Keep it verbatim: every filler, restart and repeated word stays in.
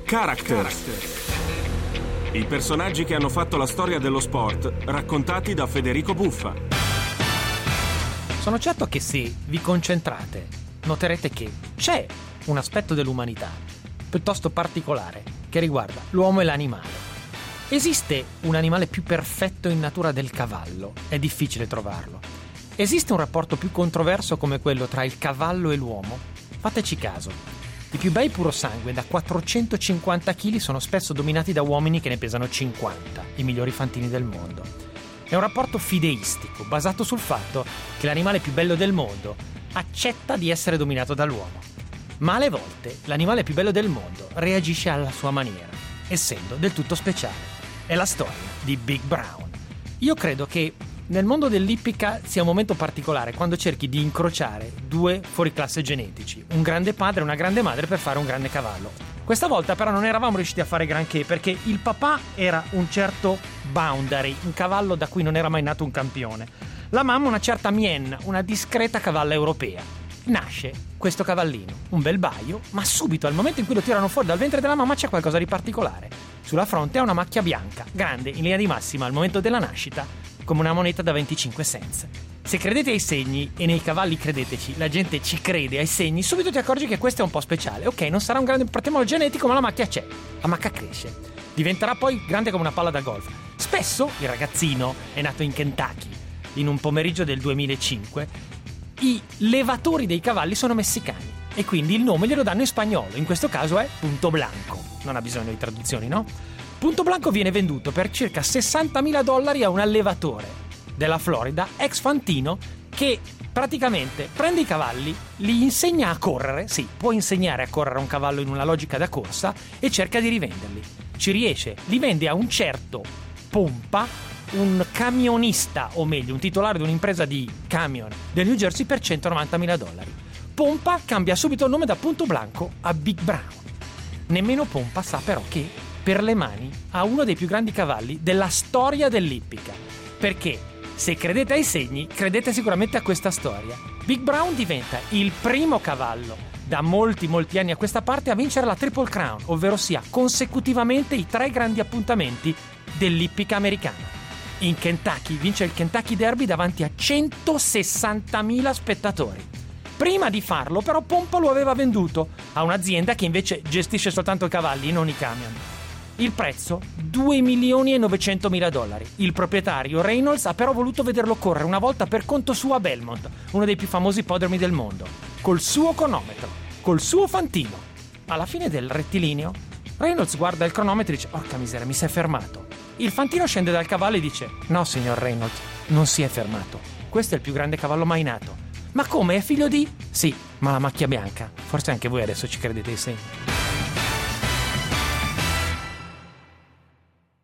Characters. I personaggi che hanno fatto la storia dello sport, raccontati da Federico Buffa. Sono certo che se vi concentrate, noterete che c'è un aspetto dell'umanità piuttosto particolare che riguarda l'uomo e l'animale. Esiste un animale più perfetto in natura del cavallo? È difficile trovarlo. Esiste un rapporto più controverso come quello tra il cavallo e l'uomo? Fateci caso. I più bei purosangue da quattrocentocinquanta chili sono spesso dominati da uomini che ne pesano cinquanta, i migliori fantini del mondo. È un rapporto fideistico, basato sul fatto che l'animale più bello del mondo accetta di essere dominato dall'uomo. Ma alle volte l'animale più bello del mondo reagisce alla sua maniera, essendo del tutto speciale. È la storia di Big Brown. Io credo che nel mondo dell'ippica sia un momento particolare quando cerchi di incrociare due fuoriclasse genetici, un grande padre e una grande madre per fare un grande cavallo. Questa volta però non eravamo riusciti a fare granché perché il papà era un certo Boundary, un cavallo da cui non era mai nato un campione. La mamma una certa Mien, una discreta cavalla europea. Nasce questo cavallino, un bel baio, ma subito al momento in cui lo tirano fuori dal ventre della mamma c'è qualcosa di particolare. Sulla fronte ha una macchia bianca, grande in linea di massima al momento della nascita, come una moneta da venticinque cents. Se credete ai segni, e nei cavalli credeteci, la gente ci crede ai segni, subito ti accorgi che questo è un po' speciale. Ok, non sarà un grande patrimonio genetico, ma la macchia c'è. La macchia cresce. Diventerà poi grande come una palla da golf. Spesso, il ragazzino è nato in Kentucky, in un pomeriggio del duemilacinque, i levatori dei cavalli sono messicani e quindi il nome glielo danno in spagnolo. In questo caso è Punto Blanco. Non ha bisogno di traduzioni, no? Punto Blanco viene venduto per circa sessantamila dollari a un allevatore della Florida, ex fantino, che praticamente prende i cavalli, li insegna a correre, sì, può insegnare a correre a un cavallo in una logica da corsa, e cerca di rivenderli. Ci riesce, li vende a un certo Pompa, un camionista, o meglio, un titolare di un'impresa di camion del New Jersey per centonovantamila dollari. Pompa cambia subito il nome da Punto Blanco a Big Brown. Nemmeno Pompa sa però che per le mani ha uno dei più grandi cavalli della storia dell'ippica. Perché, se credete ai segni, credete sicuramente a questa storia. Big Brown diventa il primo cavallo da molti molti anni a questa parte a vincere la Triple Crown, ovvero sia consecutivamente i tre grandi appuntamenti dell'ippica americana. In Kentucky vince il Kentucky Derby davanti a centosessantamila spettatori. Prima di farlo però Pompa lo aveva venduto a un'azienda che invece gestisce soltanto i cavalli, non i camion. Il prezzo? due milioni e novecentomila dollari. Il proprietario Reynolds ha però voluto vederlo correre una volta per conto suo a Belmont, uno dei più famosi ippodromi del mondo, col suo cronometro, col suo fantino. Alla fine del rettilineo Reynolds guarda il cronometro e dice: "Porca miseria, mi si è fermato". Il fantino scende dal cavallo e dice: "No, signor Reynolds, non si è fermato. Questo è il più grande cavallo mai nato". "Ma come? È figlio di..." "Sì, ma la macchia bianca". Forse anche voi adesso ci credete ai segni.